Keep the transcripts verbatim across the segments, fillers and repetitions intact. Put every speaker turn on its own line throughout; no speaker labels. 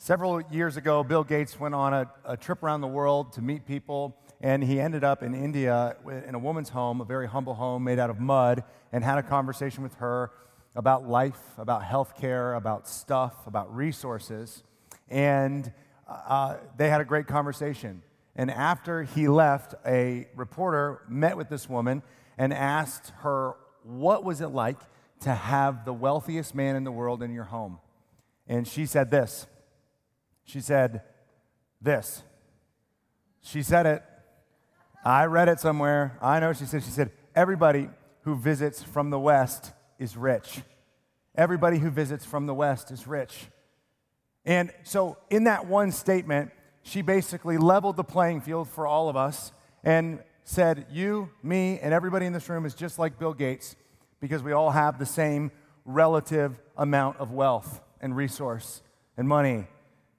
Several years ago, Bill Gates went on a, a trip around the world to meet people, and he ended up in India in a woman's home, a very humble home made out of mud, and had a conversation with her about life, about healthcare, about stuff, about resources. And uh, they had a great conversation. And after he left, a reporter met with this woman and asked her, what was it like to have the wealthiest man in the world in your home? And she said this. She said this. She said it. I read it somewhere. I know she said. She said, everybody who visits from the West is rich. Everybody who visits from the West is rich. And so in that one statement, she basically leveled the playing field for all of us and said, you, me, and everybody in this room is just like Bill Gates because we all have the same relative amount of wealth and resource and money.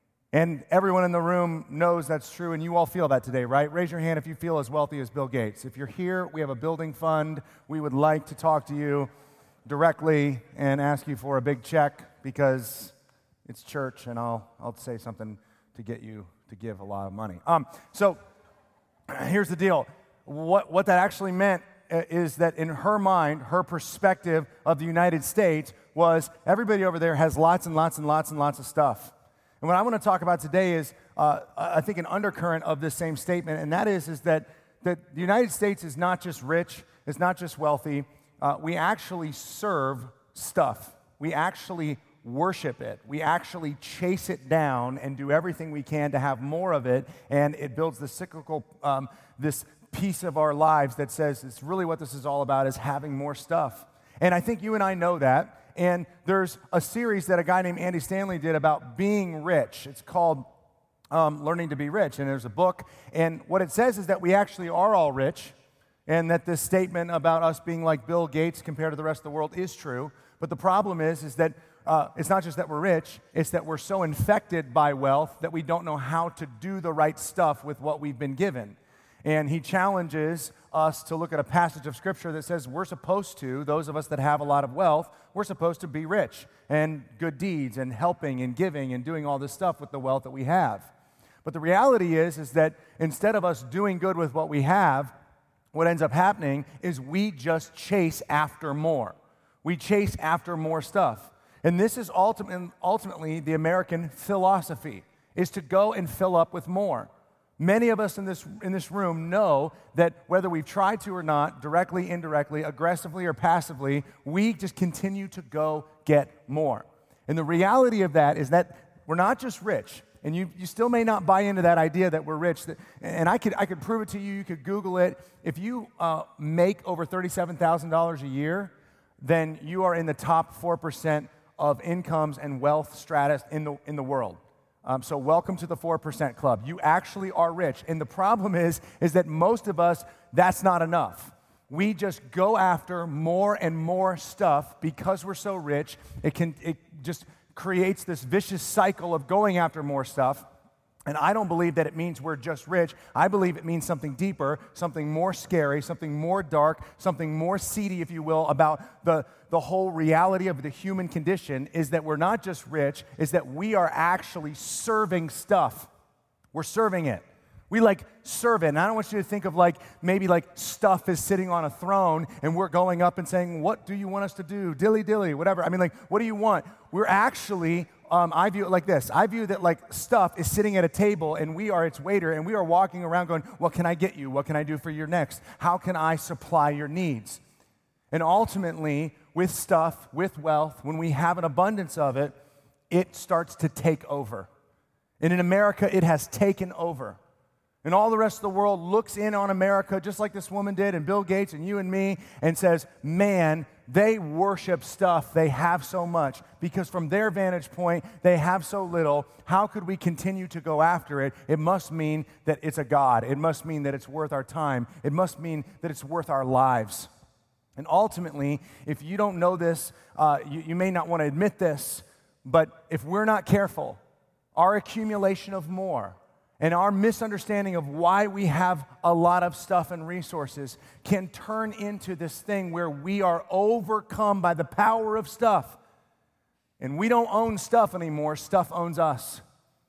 And everyone in the room knows that's true, and you all feel that today, right? Raise your hand if you feel as wealthy as Bill Gates. If you're here, we have a building fund. We would like to talk to you directly and ask you for a big check because it's church, and I'll I'll say something to get you to give a lot of money. Um, so here's the deal. What what that actually meant is that in her mind, her perspective of the United States was everybody over there has lots and lots and lots and lots of stuff. And what I want to talk about today is, uh, I think, an undercurrent of this same statement, and that is, is that, that the United States is not just rich, it's not just wealthy. Uh, we actually serve stuff. We actually worship it. We actually chase it down and do everything we can to have more of it, and it builds the cyclical, um, this piece of our lives that says it's really what this is all about, is having more stuff. And I think you and I know that. And there's a series that a guy named Andy Stanley did about being rich. It's called um, Learning to Be Rich. And there's a book. And what it says is that we actually are all rich, and that this statement about us being like Bill Gates compared to the rest of the world is true. But the problem is, is that uh, it's not just that we're rich, it's that we're so infected by wealth that we don't know how to do the right stuff with what we've been given. And he challenges us to look at a passage of Scripture that says we're supposed to, those of us that have a lot of wealth, we're supposed to be rich and good deeds and helping and giving and doing all this stuff with the wealth that we have. But the reality is, is that instead of us doing good with what we have, what ends up happening is we just chase after more. We chase after more stuff. And this is ultimately, ultimately the American philosophy, is to go and fill up with more. Many of us in this in this room know that whether we've tried to or not, directly, indirectly, aggressively, or passively, we just continue to go get more. And the reality of that is that we're not just rich, and you, you still may not buy into that idea that we're rich. That, and I could I could prove it to you. You could Google it. If you uh, make over thirty-seven thousand dollars a year, then you are in the top four percent of incomes and wealth stratus in the in the world. Um, so welcome to the four percent club. You actually are rich. And the problem is, is that most of us, that's not enough. We just go after more and more stuff because we're so rich. It can it just creates this vicious cycle of going after more stuff. And I don't believe that it means we're just rich. I believe it means something deeper, something more scary, something more dark, something more seedy, if you will, about the, the whole reality of the human condition is that we're not just rich, is that we are actually serving stuff. We're serving it. We like serve it. And I don't want you to think of like maybe like stuff is sitting on a throne and we're going up and saying, what do you want us to do? Dilly dilly, whatever. I mean, like, what do you want? We're actually Um, I view it like this. I view that like stuff is sitting at a table and we are its waiter and we are walking around going, what can I get you? What can I do for your next? How can I supply your needs? And ultimately, with stuff, with wealth, when we have an abundance of it, it starts to take over. And in America, it has taken over. And all the rest of the world looks in on America just like this woman did and Bill Gates and you and me and says, man, they worship stuff. They have so much because from their vantage point, they have so little. How could we continue to go after it? It must mean that it's a God. It must mean that it's worth our time. It must mean that it's worth our lives. And ultimately, if you don't know this, uh, you, you may not want to admit this, but if we're not careful, our accumulation of more and our misunderstanding of why we have a lot of stuff and resources can turn into this thing where we are overcome by the power of stuff. And we don't own stuff anymore. Stuff owns us.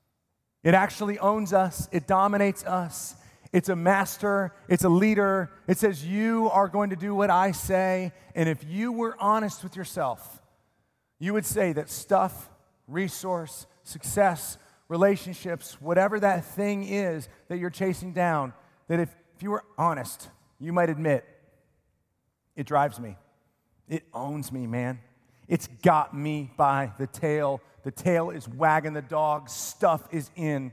It actually owns us. It dominates us. It's a master. It's a leader. It says, you are going to do what I say. And if you were honest with yourself, you would say that stuff, resource, success, relationships, whatever that thing is that you're chasing down, that if, if you were honest, you might admit, it drives me. It owns me, man. It's got me by the tail. The tail is wagging the dog. Stuff is in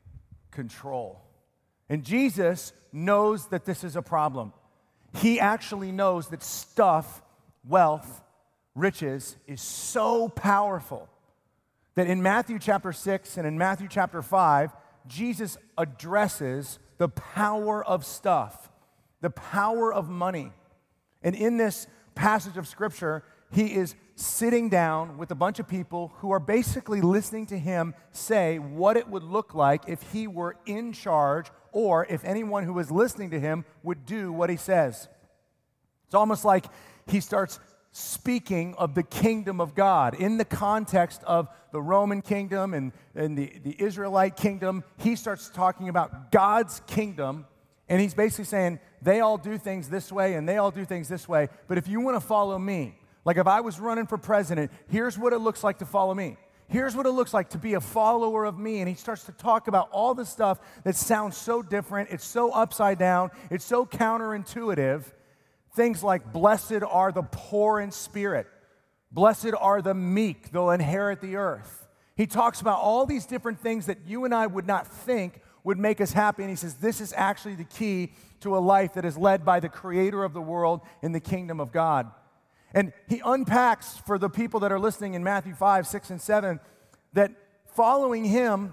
control. And Jesus knows that this is a problem. He actually knows that stuff, wealth, riches is so powerful that in Matthew chapter six and in Matthew chapter five, Jesus addresses the power of stuff, the power of money. And in this passage of Scripture, he is sitting down with a bunch of people who are basically listening to him say what it would look like if he were in charge, or if anyone who was listening to him would do what he says. It's almost like he starts speaking of the kingdom of God in the context of the Roman kingdom and, and the, the Israelite kingdom. He starts talking about God's kingdom, and he's basically saying, they all do things this way and they all do things this way, but if you want to follow me, like if I was running for president, here's what it looks like to follow me. Here's what it looks like to be a follower of me. And he starts to talk about all the stuff that sounds so different. It's so upside down. It's so counterintuitive. Things like, blessed are the poor in spirit. Blessed are the meek. They'll inherit the earth. He talks about all these different things that you and I would not think would make us happy. And he says, this is actually the key to a life that is led by the creator of the world in the kingdom of God. And he unpacks for the people that are listening in Matthew five, six, and seven that following him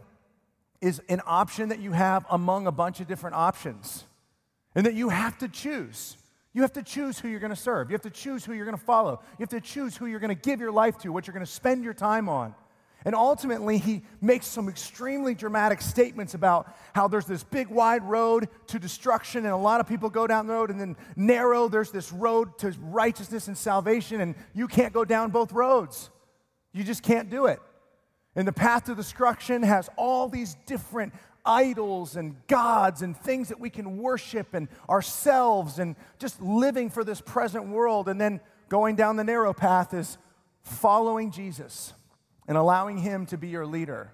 is an option that you have among a bunch of different options. And that you have to choose. You have to choose who you're going to serve. You have to choose who you're going to follow. You have to choose who you're going to give your life to, what you're going to spend your time on. And ultimately, he makes some extremely dramatic statements about how there's this big wide road to destruction, and a lot of people go down the road, and then narrow, there's this road to righteousness and salvation, and you can't go down both roads. You just can't do it. And the path to destruction has all these different idols and gods and things that we can worship and ourselves and just living for this present world. And then going down the narrow path is following Jesus and allowing him to be your leader.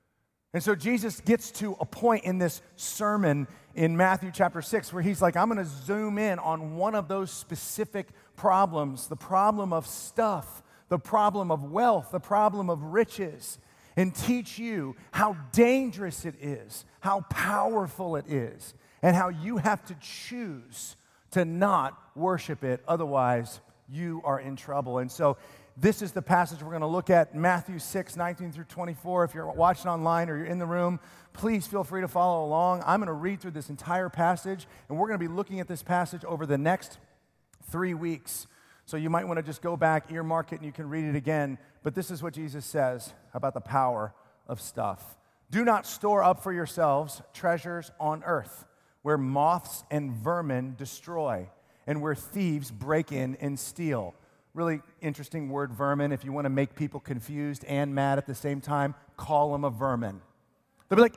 And so Jesus gets to a point in this sermon in Matthew chapter six where he's like, I'm going to zoom in on one of those specific problems, the problem of stuff, the problem of wealth, the problem of riches, and teach you how dangerous it is, how powerful it is, and how you have to choose to not worship it. Otherwise, you are in trouble. And so this is the passage we're going to look at, Matthew six, nineteen through twenty-four. If you're watching online or you're in the room, please feel free to follow along. I'm going to read through this entire passage, and we're going to be looking at this passage over the next three weeks. So you might want to just go back, earmark it, and you can read it again. But this is what Jesus says about the power of stuff. Do not store up for yourselves treasures on earth, where moths and vermin destroy, and where thieves break in and steal. Really interesting word, vermin. If you want to make people confused and mad at the same time, call them a vermin. They'll be like,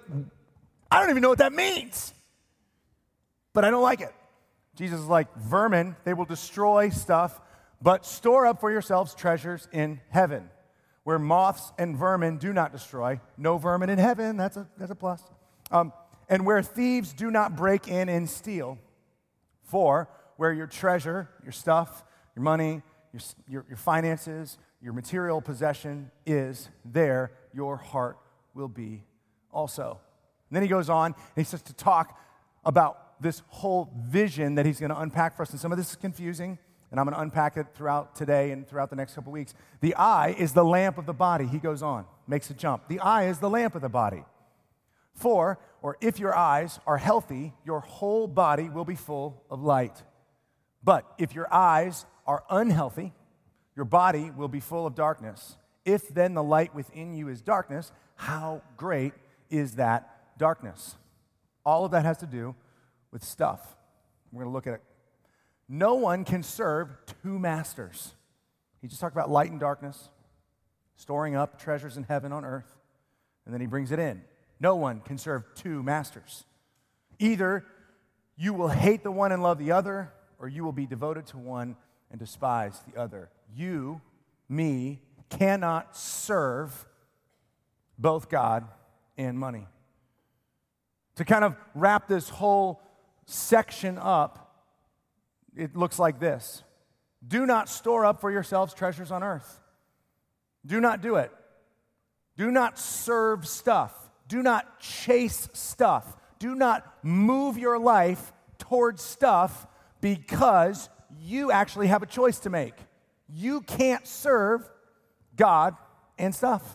I don't even know what that means, but I don't like it. Jesus is like, vermin, they will destroy stuff, but store up for yourselves treasures in heaven, where moths and vermin do not destroy. No vermin in heaven, that's a, that's a plus. Um, and where thieves do not break in and steal. For where your treasure, your stuff, your money, Your, your, your finances, your material possession is, there your heart will be also. And then he goes on, and he starts to talk about this whole vision that he's going to unpack for us. And some of this is confusing, and I'm going to unpack it throughout today and throughout the next couple weeks. The eye is the lamp of the body. He goes on, makes a jump. The eye is the lamp of the body. For, or if your eyes are healthy, your whole body will be full of light. But if your eyes are unhealthy, your body will be full of darkness. If then the light within you is darkness, how great is that darkness? All of that has to do with stuff. We're going to look at it. No one can serve two masters. He just talked about light and darkness, storing up treasures in heaven on earth, and then he brings it in. No one can serve two masters. Either you will hate the one and love the other, or you will be devoted to one and despise the other. You, me, cannot serve both God and money. To kind of wrap this whole section up, it looks like this. Do not store up for yourselves treasures on earth. Do not do it. Do not serve stuff. Do not chase stuff. Do not move your life towards stuff because you actually have a choice to make. You can't serve God and stuff.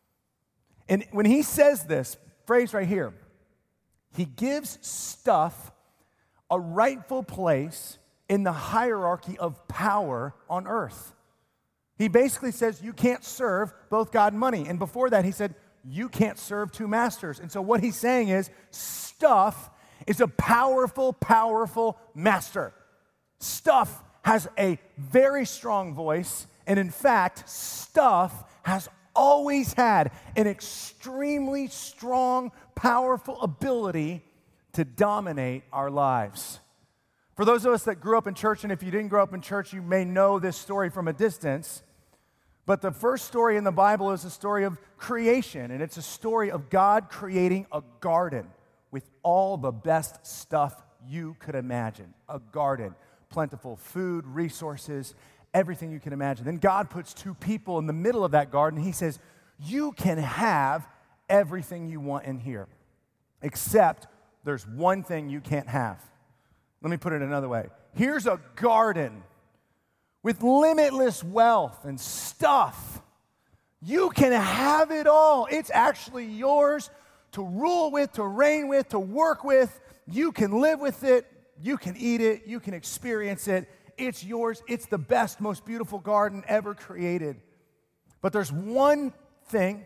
And when he says this phrase right here, he gives stuff a rightful place in the hierarchy of power on earth. He basically says you can't serve both God and money. And before that, he said you can't serve two masters. And so what he's saying is stuff is a powerful, powerful master. Stuff has a very strong voice. And in fact, stuff has always had an extremely strong, powerful ability to dominate our lives. For those of us that grew up in church, and if you didn't grow up in church, you may know this story from a distance, but the first story in the Bible is a story of creation, and it's a story of God creating a garden with all the best stuff you could imagine. A garden, plentiful food, resources, everything you can imagine. Then God puts two people in the middle of that garden. He says, you can have everything you want in here, except there's one thing you can't have. Let me put it another way. Here's a garden with limitless wealth and stuff. You can have it all. It's actually yours to rule with, to reign with, to work with. You can live with it. You can eat it. You can experience it. It's yours. It's the best, most beautiful garden ever created. But there's one thing,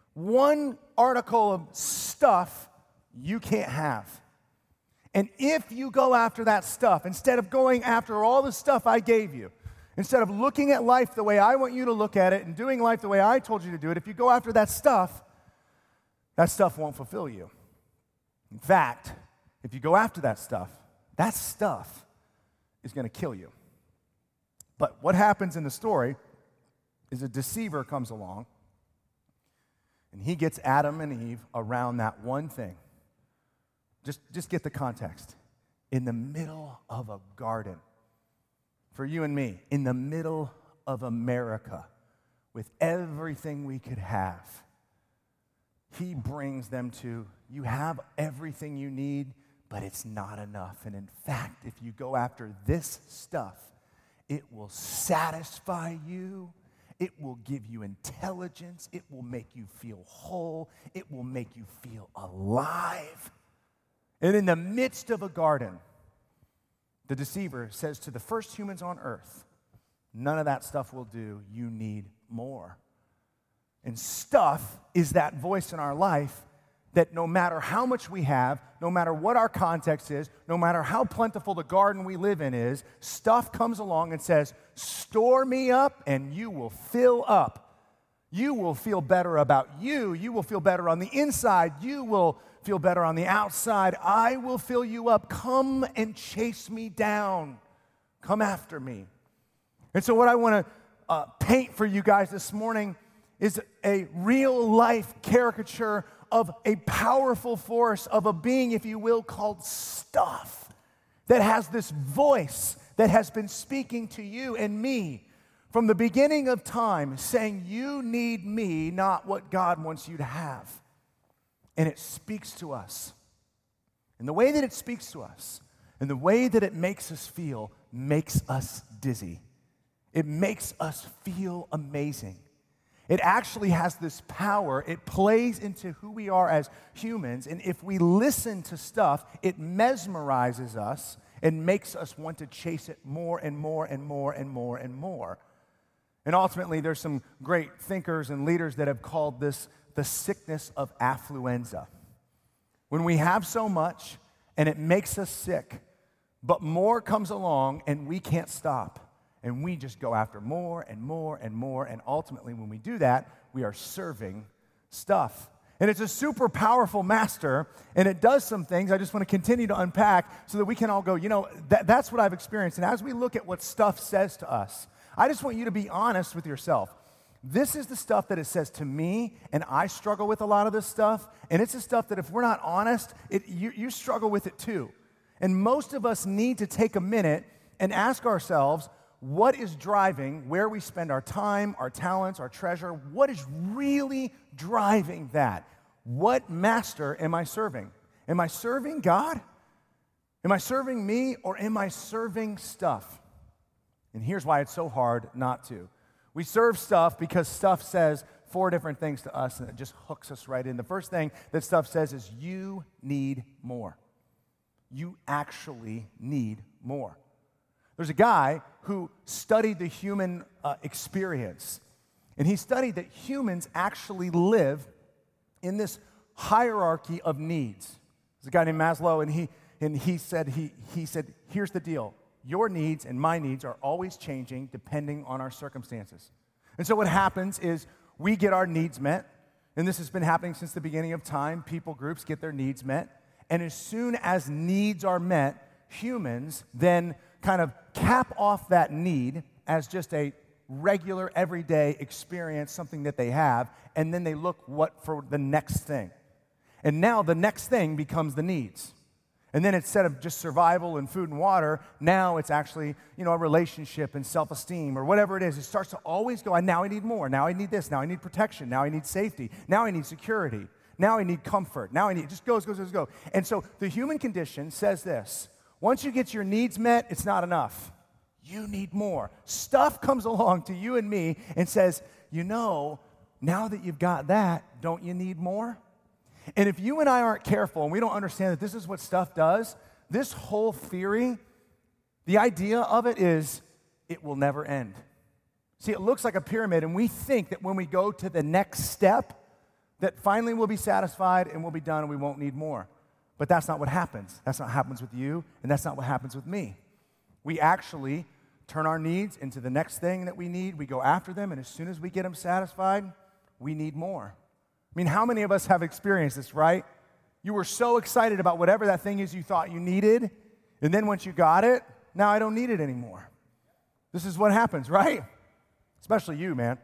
one article of stuff you can't have. And if you go after that stuff, instead of going after all the stuff I gave you, instead of looking at life the way I want you to look at it and doing life the way I told you to do it, if you go after that stuff, that stuff won't fulfill you. In fact, if you go after that stuff, that stuff is going to kill you. But what happens in the story is a deceiver comes along, and he gets Adam and Eve around that one thing. Just, just get the context. In the middle of a garden, for you and me, in the middle of America, with everything we could have, he brings them to, you have everything you need, but it's not enough. And in fact, if you go after this stuff, it will satisfy you. It will give you intelligence. It will make you feel whole. It will make you feel alive. And in the midst of a garden, the deceiver says to the first humans on earth, none of that stuff will do. You need more. And stuff is that voice in our life that no matter how much we have, no matter what our context is, no matter how plentiful the garden we live in is, stuff comes along and says, store me up and you will fill up. You will feel better about you. You will feel better on the inside. You will feel better on the outside. I will fill you up. Come and chase me down. Come after me. And so what I want to uh, paint for you guys this morning is a real life caricature of a powerful force, of a being, if you will, called stuff, that has this voice that has been speaking to you and me from the beginning of time, saying, you need me, not what God wants you to have. And it speaks to us. And the way that it speaks to us, and the way that it makes us feel, makes us dizzy. It makes us feel amazing. It actually has this power. It plays into who we are as humans. And if we listen to stuff, it mesmerizes us and makes us want to chase it more and more and more and more and more. And ultimately, there's some great thinkers and leaders that have called this the sickness of affluenza. When we have so much and it makes us sick, but more comes along and we can't stop. And we just go after more and more and more. And ultimately, when we do that, we are serving stuff. And it's a super powerful master, and it does some things I just want to continue to unpack so that we can all go, you know, that, that's what I've experienced. And as we look at what stuff says to us, I just want you to be honest with yourself. This is the stuff that it says to me, and I struggle with a lot of this stuff, and it's the stuff that if we're not honest, it, you, you struggle with it too. And most of us need to take a minute and ask ourselves, what is driving where we spend our time, our talents, our treasure? What is really driving that? What master am I serving? Am I serving God? Am I serving me, or am I serving stuff? And here's why it's so hard not to. We serve stuff because stuff says four different things to us, and it just hooks us right in. The first thing that stuff says is you need more. You actually need more. There's a guy who studied the human uh, experience, and he studied that humans actually live in this hierarchy of needs. There's a guy named Maslow, and he and he said he he said, here's the deal. Your needs and my needs are always changing depending on our circumstances. And so what happens is we get our needs met, and this has been happening since the beginning of time. People groups get their needs met, and as soon as needs are met, humans then kind of cap off that need as just a regular, everyday experience, something that they have, and then they look what for the next thing. And now the next thing becomes the needs. And then instead of just survival and food and water, now it's actually, you know, a relationship and self-esteem or whatever it is. It starts to always go, now I need more. Now I need this. Now I need protection. Now I need safety. Now I need security. Now I need comfort. Now I need, it just goes, goes, goes, goes. And so the human condition says this. Once you get your needs met, it's not enough. You need more. Stuff comes along to you and me and says, you know, now that you've got that, don't you need more? And if you and I aren't careful and we don't understand that this is what stuff does, this whole theory, the idea of it is it will never end. See, it looks like a pyramid, and we think that when we go to the next step, that finally we'll be satisfied and we'll be done and we won't need more. But that's not what happens. That's not what happens with you, and that's not what happens with me. We actually turn our needs into the next thing that we need. We go after them, and as soon as we get them satisfied, we need more. I mean, how many of us have experienced this, right? You were so excited about whatever that thing is you thought you needed, and then once you got it, now I don't need it anymore. This is what happens, right? Especially you, man.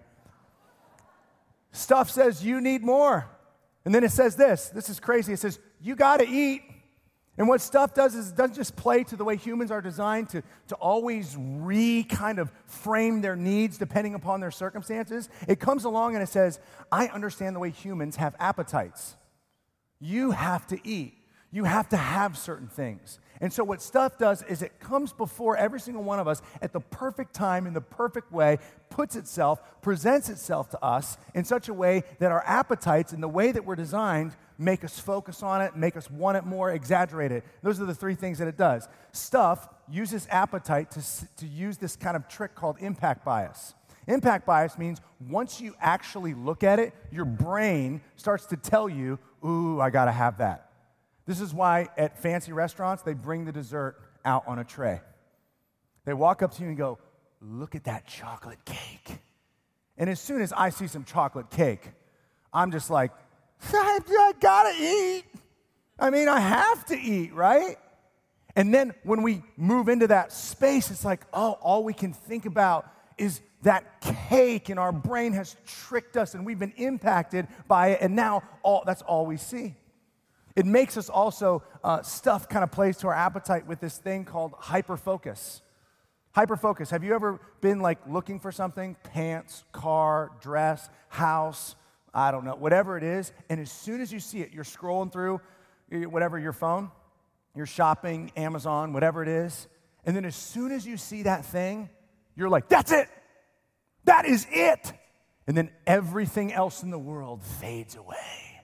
Stuff says you need more. And then it says this. This is crazy. It says, you got to eat. And what stuff does is it doesn't just play to the way humans are designed to, to always re-kind of frame their needs depending upon their circumstances. It comes along and it says, I understand the way humans have appetites. You have to eat. You have to have certain things. And so what stuff does is it comes before every single one of us at the perfect time, in the perfect way, puts itself, presents itself to us in such a way that our appetites and the way that we're designed make us focus on it, make us want it more, exaggerate it. Those are the three things that it does. Stuff uses appetite to, to use this kind of trick called impact bias. Impact bias means once you actually look at it, your brain starts to tell you, ooh, I got to have that. This is why at fancy restaurants, they bring the dessert out on a tray. They walk up to you and go, look at that chocolate cake. And as soon as I see some chocolate cake, I'm just like, I, I gotta eat. I mean, I have to eat, right? And then when we move into that space, it's like, oh, all we can think about is that cake, and our brain has tricked us, and we've been impacted by it, and now all that's all we see. It makes us also, uh, stuff kind of plays to our appetite with this thing called hyperfocus. Hyperfocus. Have you ever been like looking for something? Pants, car, dress, house, I don't know, whatever it is. And as soon as you see it, you're scrolling through whatever, your phone, you're shopping, Amazon, whatever it is. And then as soon as you see that thing, you're like, that's it. That is it. And then everything else in the world fades away.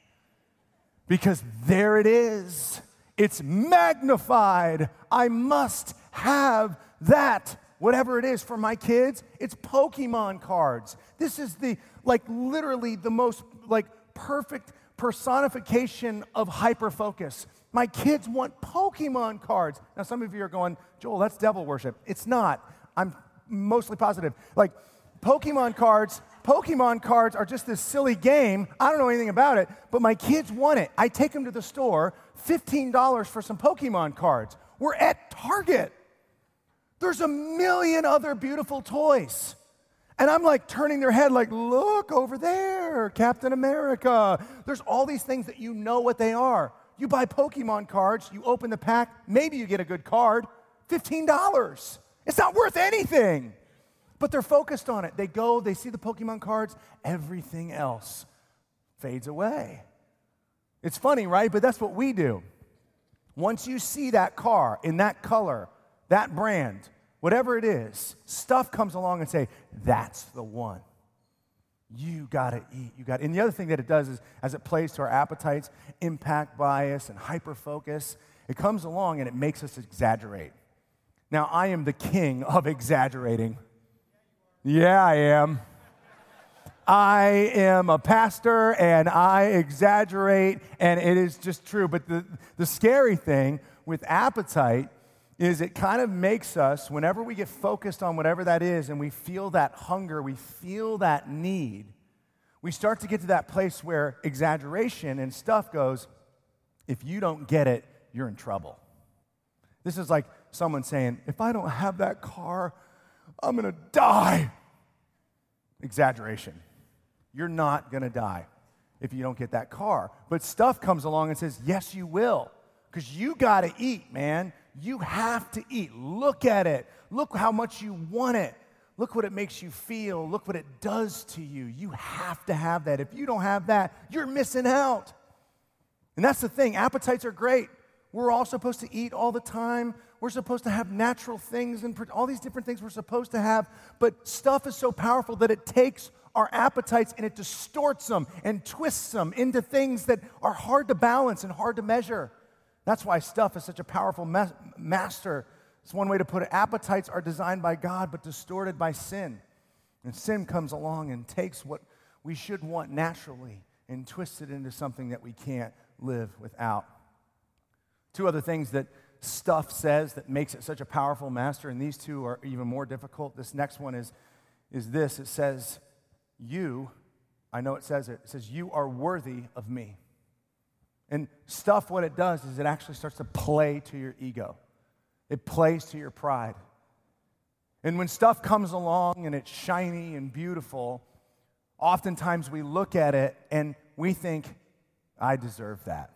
Because there it is. It's magnified. I must have that. Whatever it is for my kids, it's Pokemon cards. This is the, like, literally the most, like, perfect personification of hyperfocus. My kids want Pokemon cards. Now, some of you are going, Joel, that's devil worship. It's not. I'm mostly positive. Like, Pokemon cards Pokemon cards are just this silly game. I don't know anything about it, but my kids want it. I take them to the store, fifteen dollars for some Pokemon cards. We're at Target. There's a million other beautiful toys. And I'm like turning their head like, look over there, Captain America. There's all these things that you know what they are. You buy Pokemon cards, you open the pack, maybe you get a good card, fifteen dollars. It's not worth anything. But they're focused on it. They go, they see the Pokemon cards, everything else fades away. It's funny, right? But that's what we do. Once you see that car in that color, that brand, whatever it is, stuff comes along and say, that's the one. You got to eat. You got. And the other thing that it does is, as it plays to our appetites, impact bias and hyperfocus, it comes along and it makes us exaggerate. Now, I am the king of exaggerating. Yeah, I am. I am a pastor, and I exaggerate, and it is just true. But the, the scary thing with appetite is it kind of makes us, whenever we get focused on whatever that is, and we feel that hunger, we feel that need, we start to get to that place where exaggeration and stuff goes, if you don't get it, you're in trouble. This is like someone saying, if I don't have that car, I'm going to die. Exaggeration. You're not going to die if you don't get that car. But stuff comes along and says, yes, you will, because you got to eat, man. You have to eat. Look at it. Look how much you want it. Look what it makes you feel. Look what it does to you. You have to have that. If you don't have that, you're missing out. And that's the thing. Appetites are great. We're all supposed to eat all the time. We're supposed to have natural things and all these different things we're supposed to have. But stuff is so powerful that it takes our appetites and it distorts them and twists them into things that are hard to balance and hard to measure. That's why stuff is such a powerful ma- master. It's one way to put it. Appetites are designed by God but distorted by sin. And sin comes along and takes what we should want naturally and twists it into something that we can't live without. Two other things that stuff says that makes it such a powerful master, and these two are even more difficult. This next one is, is this. It says, you, I know it says it, it says, you are worthy of me. And stuff, what it does is it actually starts to play to your ego. It plays to your pride. And when stuff comes along and it's shiny and beautiful, oftentimes we look at it and we think, I deserve that.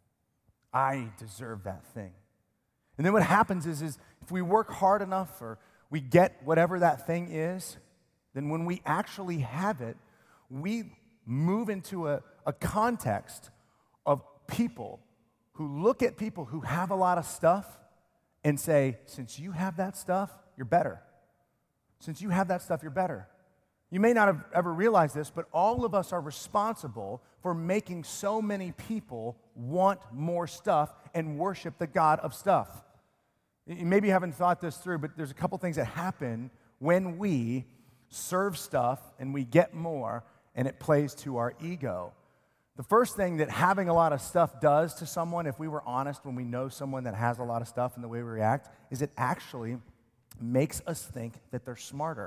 I deserve that thing. And then what happens is, is if we work hard enough or we get whatever that thing is, then when we actually have it, we move into a, a context of people who look at people who have a lot of stuff and say, since you have that stuff, you're better. Since you have that stuff, you're better. You may not have ever realized this, but all of us are responsible for making so many people want more stuff and worship the God of stuff. Maybe you haven't thought this through, but there's a couple things that happen when we serve stuff and we get more and it plays to our ego. The first thing that having a lot of stuff does to someone, if we were honest when we know someone that has a lot of stuff and the way we react, is it actually makes us think that they're smarter.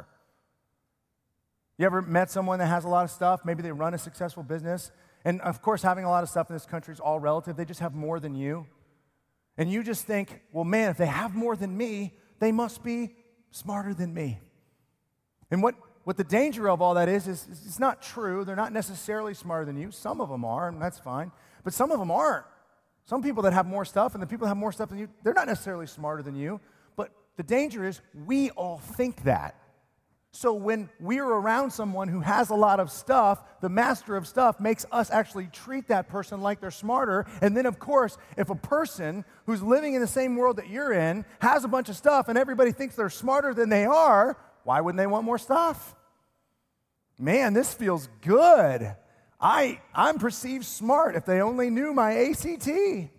You ever met someone that has a lot of stuff? Maybe they run a successful business. And of course, having a lot of stuff in this country is all relative. They just have more than you. And you just think, well, man, if they have more than me, they must be smarter than me. And what, what the danger of all that is, is, is it's not true. They're not necessarily smarter than you. Some of them are, and that's fine. But some of them aren't. Some people that have more stuff, and the people that have more stuff than you, they're not necessarily smarter than you. But the danger is we all think that. So when we're around someone who has a lot of stuff, the master of stuff makes us actually treat that person like they're smarter. And then, of course, if a person who's living in the same world that you're in has a bunch of stuff and everybody thinks they're smarter than they are, why wouldn't they want more stuff? Man, this feels good. I, I'm perceived smart. If they only knew my A C T.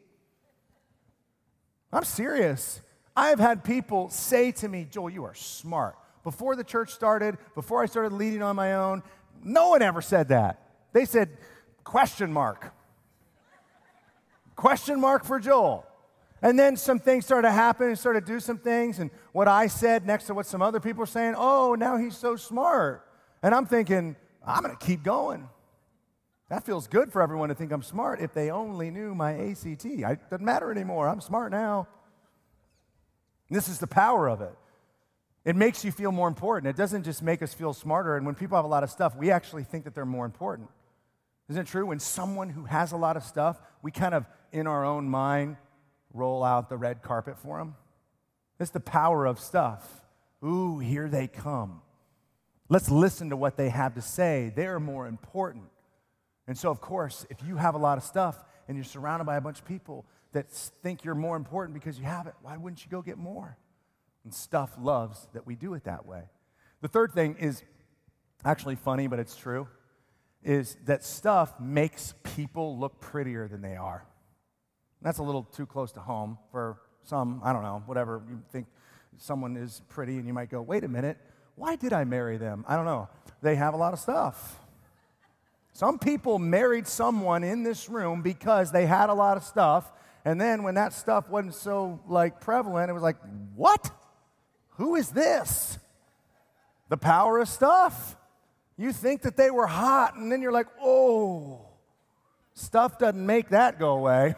I'm serious. I have had people say to me, Joel, you are smart. Before the church started, before I started leading on my own, no one ever said that. They said, question mark. Question mark for Joel. And then some things started to happen and started to do some things, and what I said next to what some other people were saying, oh, now he's so smart. And I'm thinking, I'm going to keep going. That feels good for everyone to think I'm smart. If they only knew my A C T. I, it doesn't matter anymore. I'm smart now. This is the power of it. It makes you feel more important. It doesn't just make us feel smarter. And when people have a lot of stuff, we actually think that they're more important. Isn't it true? When someone who has a lot of stuff, we kind of, in our own mind, roll out the red carpet for them. It's the power of stuff. Ooh, here they come. Let's listen to what they have to say. They're more important. And so, of course, if you have a lot of stuff and you're surrounded by a bunch of people that think you're more important because you have it, why wouldn't you go get more? And stuff loves that we do it that way. The third thing is actually funny, but it's true, is that stuff makes people look prettier than they are. That's a little too close to home for some, I don't know, whatever. You think someone is pretty and you might go, wait a minute, why did I marry them? I don't know. They have a lot of stuff. Some people married someone in this room because they had a lot of stuff, and then when that stuff wasn't so, like, prevalent, it was like, what? Who is this? The power of stuff. You think that they were hot, and then you're like, oh, stuff doesn't make that go away.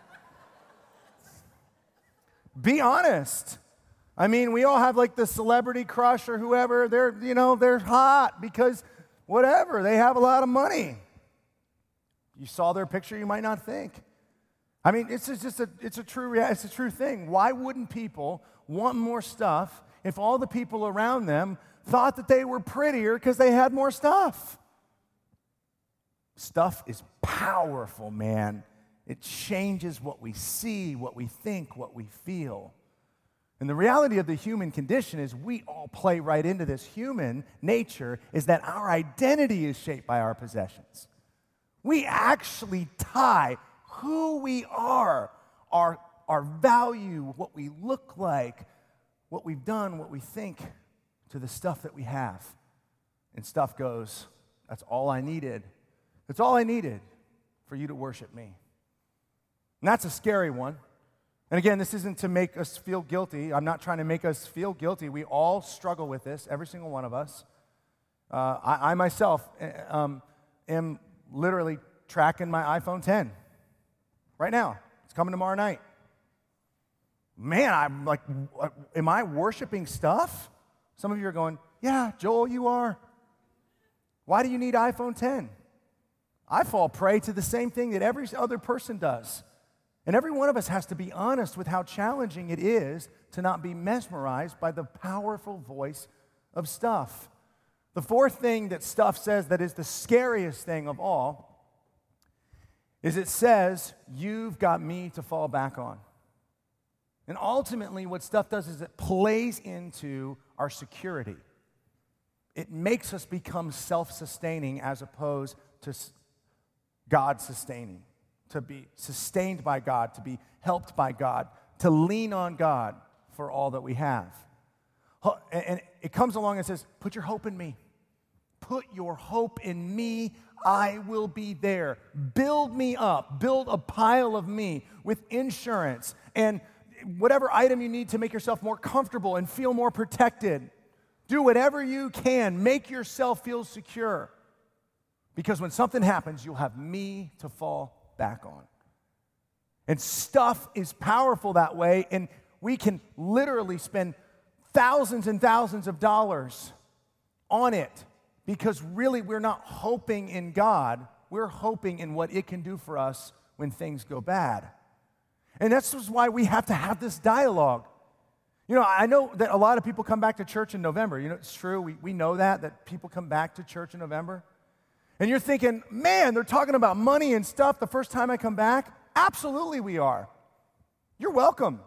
Be honest. I mean, we all have like the celebrity crush or whoever. They're, you know, they're hot because whatever. They have a lot of money. You saw their picture, you might not think. I mean, it's just a, it's a true, it's a true thing. Why wouldn't people want more stuff if all the people around them thought that they were prettier because they had more stuff? Stuff is powerful, man. It changes what we see, what we think, what we feel. And the reality of the human condition is we all play right into this. Human nature is that our identity is shaped by our possessions. We actually tie who we are, our, our value, what we look like, what we've done, what we think, to the stuff that we have. And stuff goes, that's all I needed. That's all I needed for you to worship me. And that's a scary one. And again, this isn't to make us feel guilty. I'm not trying to make us feel guilty. We all struggle with this, every single one of us. Uh, I, I myself um, am literally tracking my iPhone ten right now. It's coming tomorrow night. Man, I'm like, am I worshiping stuff? Some of you are going, yeah, Joel, you are. Why do you need iPhone ten? I fall prey to the same thing that every other person does. And every one of us has to be honest with how challenging it is to not be mesmerized by the powerful voice of stuff. The fourth thing that stuff says that is the scariest thing of all is it says, you've got me to fall back on. And ultimately what stuff does is it plays into our security. It makes us become self-sustaining as opposed to God-sustaining. To be sustained by God, to be helped by God, to lean on God for all that we have. And it comes along and says, put your hope in me. Put your hope in me. I will be there. Build me up. Build a pile of me with insurance and whatever item you need to make yourself more comfortable and feel more protected. Do whatever you can. Make yourself feel secure. Because when something happens, you'll have me to fall back on. And stuff is powerful that way, and we can literally spend thousands and thousands of dollars on it because really we're not hoping in God, we're hoping in what it can do for us when things go bad. And that's just why we have to have this dialogue. You know, I know that a lot of people come back to church in November. You know, it's true, we, we know that, that people come back to church in November. And you're thinking, man, they're talking about money and stuff the first time I come back? Absolutely we are. You're welcome.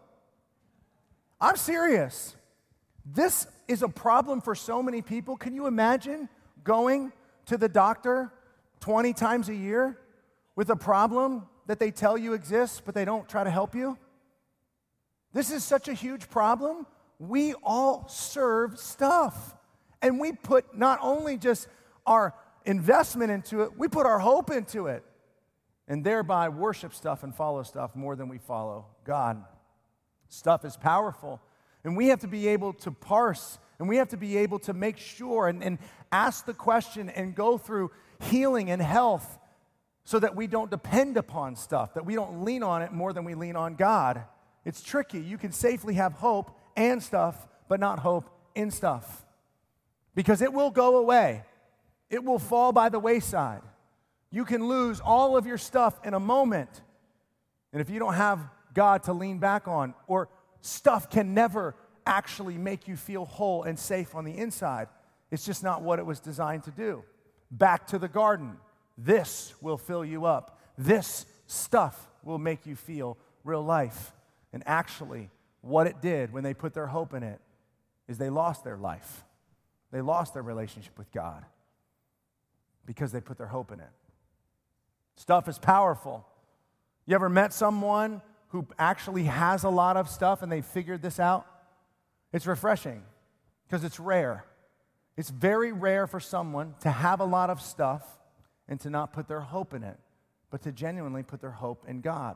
I'm serious. This is a problem for so many people. Can you imagine going to the doctor twenty times a year with a problem that they tell you exists, but they don't try to help you? This is such a huge problem. We all serve stuff. And we put not only just our investment into it, we put our hope into it, and thereby worship stuff and follow stuff more than we follow God. Stuff is powerful, and we have to be able to parse And we have to be able to make sure and, and ask the question and go through healing and health so that we don't depend upon stuff, that we don't lean on it more than we lean on God. It's tricky. You can safely have hope and stuff, but not hope in stuff. Because it will go away. It will fall by the wayside. You can lose all of your stuff in a moment. And if you don't have God to lean back on, or stuff can never actually make you feel whole and safe on the inside. It's just not what it was designed to do. Back to the garden. This will fill you up. This stuff will make you feel real life. And actually, what it did when they put their hope in it is they lost their life. They lost their relationship with God because they put their hope in it. Stuff is powerful. You ever met someone who actually has a lot of stuff and they figured this out? It's refreshing because it's rare. It's very rare for someone to have a lot of stuff and to not put their hope in it, but to genuinely put their hope in God.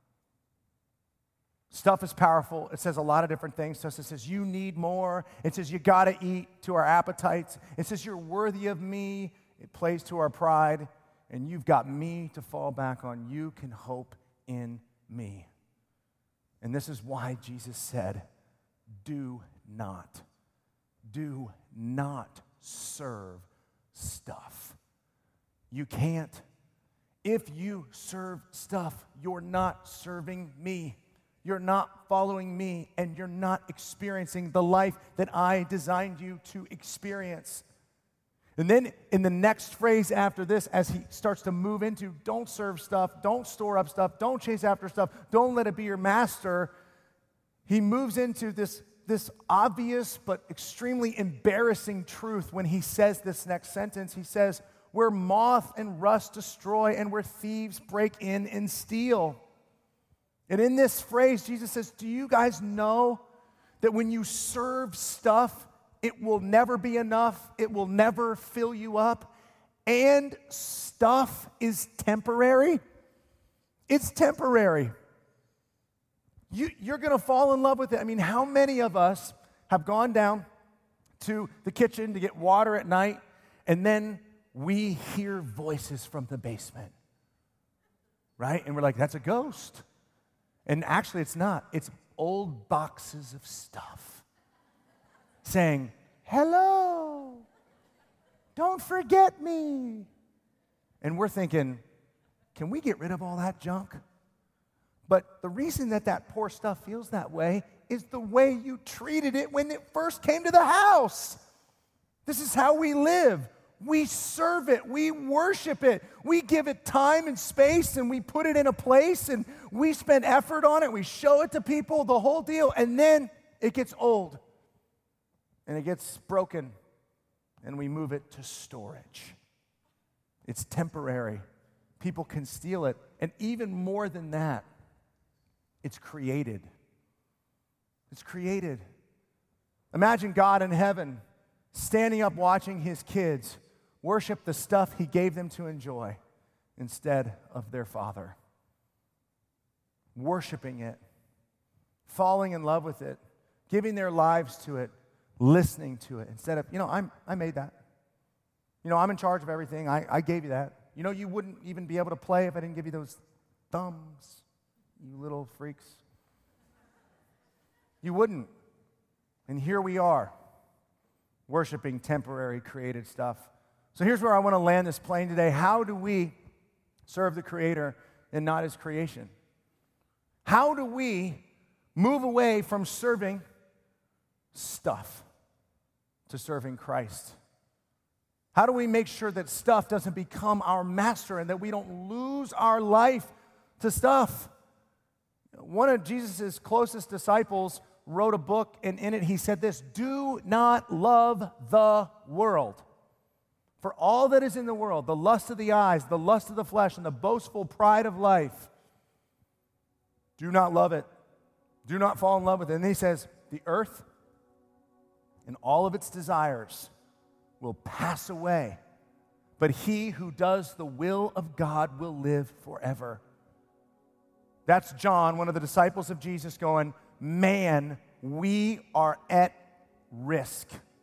Stuff is powerful. It says a lot of different things. So it says you need more. It says you got to eat to our appetites. It says you're worthy of me. It plays to our pride. And you've got me to fall back on. You can hope in me. And this is why Jesus said, do not, do not serve stuff. You can't. If you serve stuff, you're not serving me. You're not following me, and you're not experiencing the life that I designed you to experience. And then in the next phrase after this, as he starts to move into don't serve stuff, don't store up stuff, don't chase after stuff, don't let it be your master, he moves into this, this obvious but extremely embarrassing truth when he says this next sentence. He says, where moth and rust destroy and where thieves break in and steal. And in this phrase, Jesus says, do you guys know that when you serve stuff, it will never be enough, it will never fill you up, and stuff is temporary? It's temporary. You, you're going to fall in love with it. I mean, how many of us have gone down to the kitchen to get water at night, and then we hear voices from the basement, right? And we're like, that's a ghost. And actually, it's not. It's old boxes of stuff saying, hello, don't forget me. And we're thinking, can we get rid of all that junk? But the reason that that poor stuff feels that way is the way you treated it when it first came to the house. This is how we live. We serve it. We worship it. We give it time and space, and we put it in a place, and we spend effort on it. We show it to people, the whole deal, and then it gets old, and it gets broken, and we move it to storage. It's temporary. People can steal it, and even more than that, it's created. It's created. Imagine God in heaven standing up watching his kids worship the stuff he gave them to enjoy instead of their father. Worshiping it, falling in love with it, giving their lives to it, listening to it instead of, you know, I'm, I made that. You know, I'm in charge of everything. I, I gave you that. You know, you wouldn't even be able to play if I didn't give you those thumbs, you little freaks. You wouldn't. And here we are, worshiping temporary created stuff. So here's where I want to land this plane today. How do we serve the Creator and not His creation? How do we move away from serving stuff to serving Christ? How do we make sure that stuff doesn't become our master and that we don't lose our life to stuff? One of Jesus' closest disciples wrote a book, and in it he said this, do not love the world. For all that is in the world, the lust of the eyes, the lust of the flesh, and the boastful pride of life, do not love it. Do not fall in love with it. And then he says, the earth and all of its desires will pass away, but he who does the will of God will live forever. That's John, one of the disciples of Jesus, going, man, we are at risk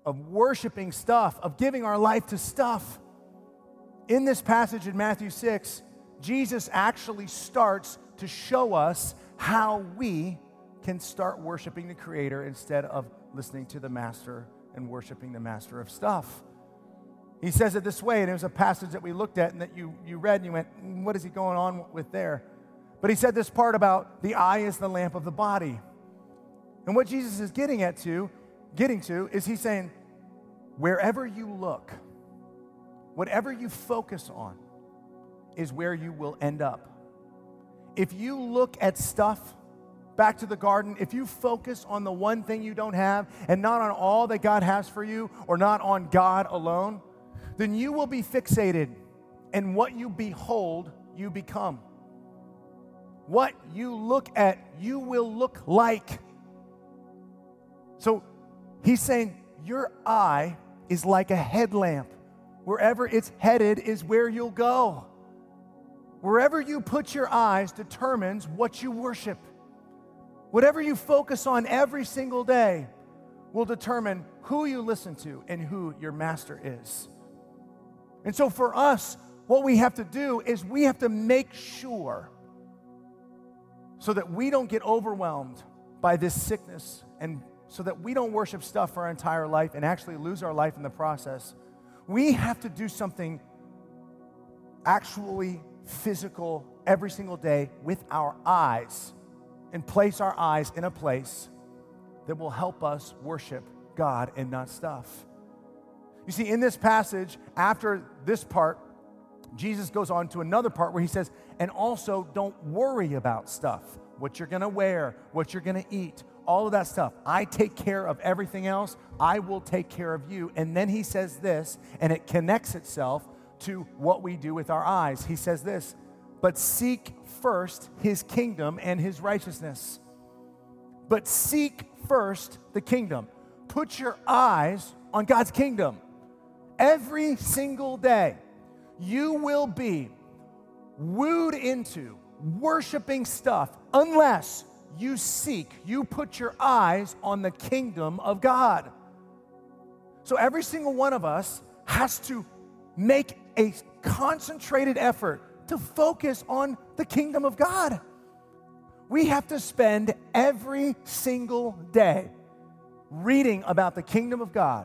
of worshiping stuff, of giving our life to stuff. In this passage in Matthew six, Jesus actually starts to show us how we can start worshiping the Creator instead of listening to the master and worshiping the master of stuff. He says it this way, and it was a passage that we looked at and that you, you read and you went, what is he going on with there? But he said this part about the eye is the lamp of the body. And what Jesus is getting at to, getting to is he's saying, wherever you look, whatever you focus on is where you will end up. If you look at stuff, back to the garden, if you focus on the one thing you don't have and not on all that God has for you or not on God alone, then you will be fixated, and what you behold, you become. What you look at, you will look like. So he's saying your eye is like a headlamp. Wherever it's headed is where you'll go. Wherever you put your eyes determines what you worship. Whatever you focus on every single day will determine who you listen to and who your master is. And so for us, what we have to do is we have to make sure so that we don't get overwhelmed by this sickness and so that we don't worship stuff for our entire life and actually lose our life in the process. We have to do something actually physical every single day with our eyes and place our eyes in a place that will help us worship God and not stuff. You see, in this passage, after this part, Jesus goes on to another part where he says, and also don't worry about stuff, what you're going to wear, what you're going to eat, all of that stuff. I take care of everything else. I will take care of you. And then he says this, and it connects itself to what we do with our eyes. He says this, but seek first his kingdom and his righteousness. But seek first the kingdom. Put your eyes on God's kingdom. Every single day, you will be wooed into worshiping stuff unless you seek, you put your eyes on the kingdom of God. So every single one of us has to make a concentrated effort to focus on the kingdom of God. We have to spend every single day reading about the kingdom of God,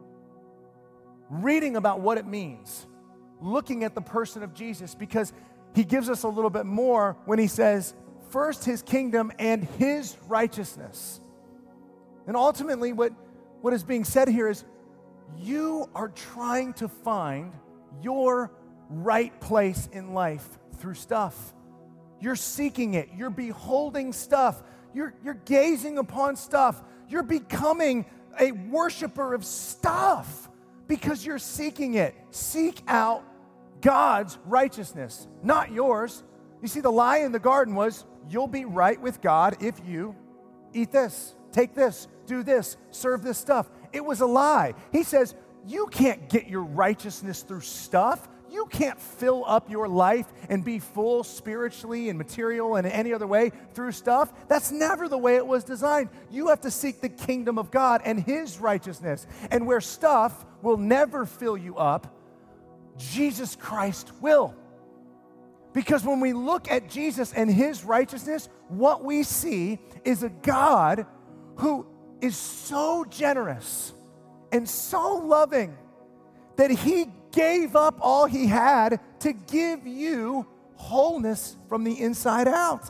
reading about what it means, looking at the person of Jesus, because he gives us a little bit more when he says, first his kingdom and his righteousness. And ultimately what, what is being said here is you are trying to find your right place in life through stuff. You're seeking it. You're beholding stuff. You're, you're gazing upon stuff. You're becoming a worshiper of stuff because you're seeking it. Seek out God's righteousness, not yours. You see, the lie in the garden was, you'll be right with God if you eat this, take this, do this, serve this stuff. It was a lie. He says, you can't get your righteousness through stuff. You can't fill up your life and be full spiritually and material and any other way through stuff. That's never the way it was designed. You have to seek the kingdom of God and his righteousness. And where stuff will never fill you up, Jesus Christ will. Because when we look at Jesus and his righteousness, what we see is a God who is so generous and so loving that he gave up all he had to give you wholeness from the inside out.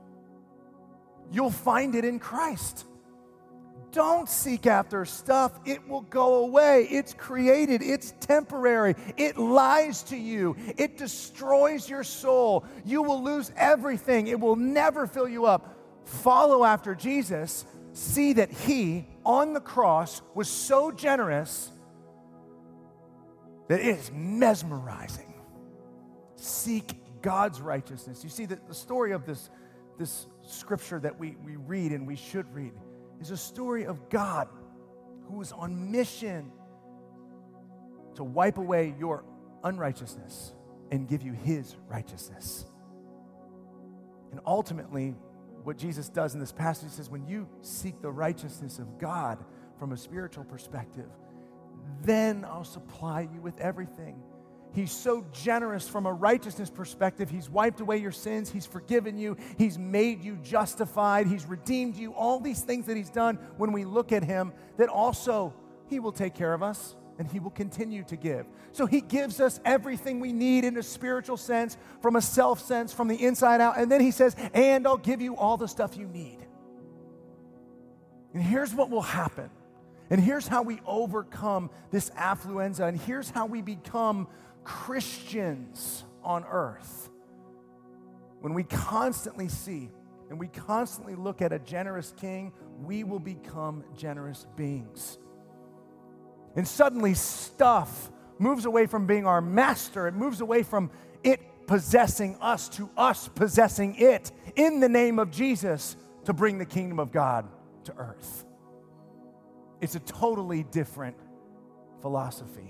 You'll find it in Christ. Don't seek after stuff. It will go away. It's created. It's temporary. It lies to you. It destroys your soul. You will lose everything. It will never fill you up. Follow after Jesus. See that he, on the cross, was so generous that it is mesmerizing. Seek God's righteousness. You see, the, the story of this, this scripture that we, we read and we should read is a story of God who is on mission to wipe away your unrighteousness and give you his righteousness. And ultimately, what Jesus does in this passage, he says, when you seek the righteousness of God from a spiritual perspective, then I'll supply you with everything. He's so generous from a righteousness perspective. He's wiped away your sins. He's forgiven you. He's made you justified. He's redeemed you. All these things that he's done when we look at him, that also he will take care of us and he will continue to give. So he gives us everything we need in a spiritual sense, from a self sense, from the inside out. And then he says, and I'll give you all the stuff you need. And here's what will happen. And here's how we overcome this affluenza. And here's how we become Christians on earth. When we constantly see and we constantly look at a generous king, we will become generous beings. And suddenly stuff moves away from being our master. It moves away from it possessing us to us possessing it in the name of Jesus to bring the kingdom of God to earth. It's a totally different philosophy.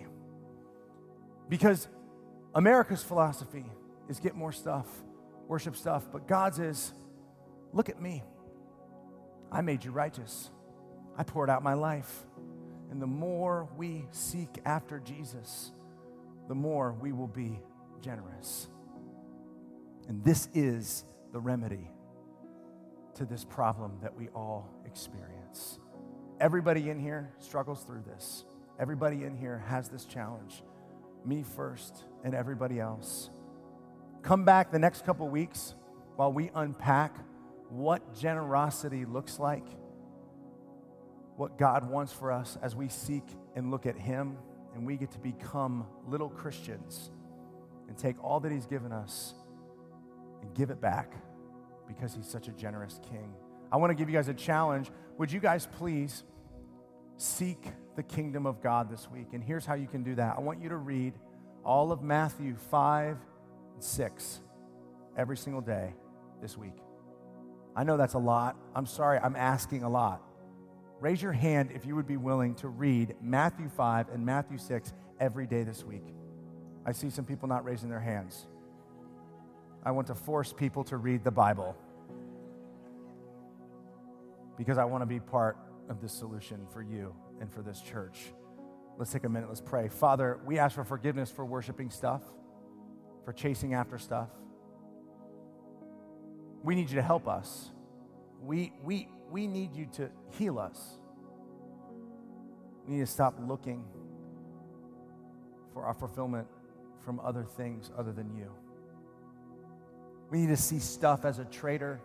Because America's philosophy is get more stuff, worship stuff, but God's is, look at me. I made you righteous. I poured out my life. And the more we seek after Jesus, the more we will be generous. And this is the remedy to this problem that we all experience. Everybody in here struggles through this. Everybody in here has this challenge. Me first and everybody else. Come back the next couple weeks while we unpack what generosity looks like, what God wants for us as we seek and look at him, and we get to become little Christians and take all that he's given us and give it back because he's such a generous king. I want to give you guys a challenge. Would you guys please seek the kingdom of God this week? And here's how you can do that. I want you to read all of Matthew five and six every single day this week. I know that's a lot. I'm sorry, I'm asking a lot. Raise your hand if you would be willing to read Matthew five and Matthew six every day this week. I see some people not raising their hands. I want to force people to read the Bible because I want to be part of this solution for you and for this church. Let's take a minute. Let's pray. Father, we ask for forgiveness for worshiping stuff, for chasing after stuff. We need you to help us. We, we, we need you to heal us. We need to stop looking for our fulfillment from other things other than you. We need to see stuff as a traitor,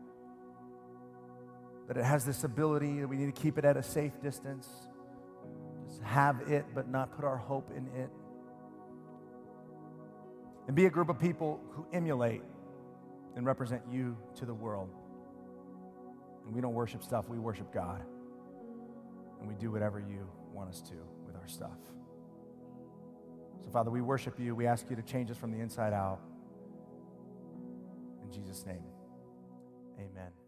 that it has this ability, that we need to keep it at a safe distance, just have it but not put our hope in it. And be a group of people who emulate and represent you to the world. And we don't worship stuff, we worship God. And we do whatever you want us to with our stuff. So Father, we worship you. We ask you to change us from the inside out. In Jesus' name, amen.